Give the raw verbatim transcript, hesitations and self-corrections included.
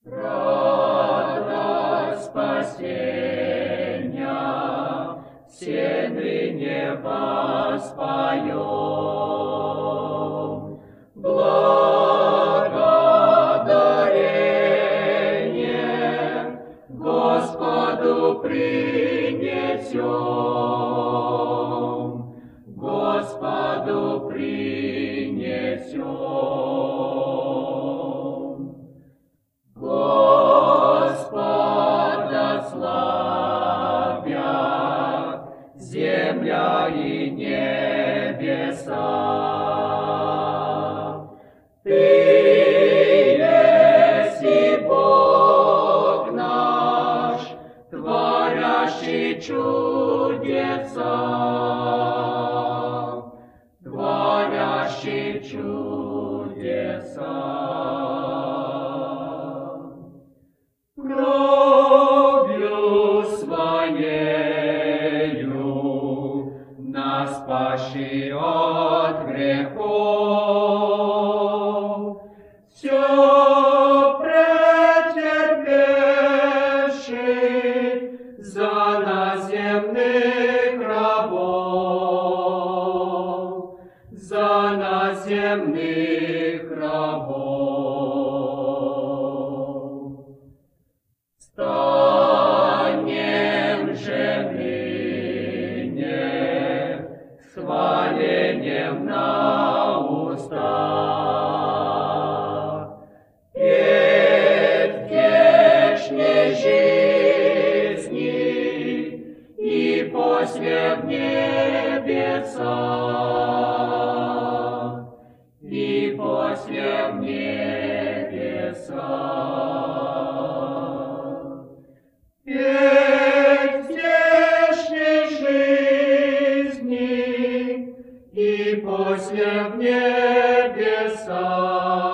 Радость спасения все ныне воспоем. Благодарение Господу принесем, Господу принесем. Господа славят земля и небеса. Ты еси Бог наш, творящий чудеса, творящий чудеса. Кровью Своею нас спасший от грехов, все претерпевший за нас земных рабов, за нас земных рабов. Станем же ныне с хвалением на устах, петь вечной жизни и после в небеса, и после в небеса. Петь здешней жизни и после в небеса.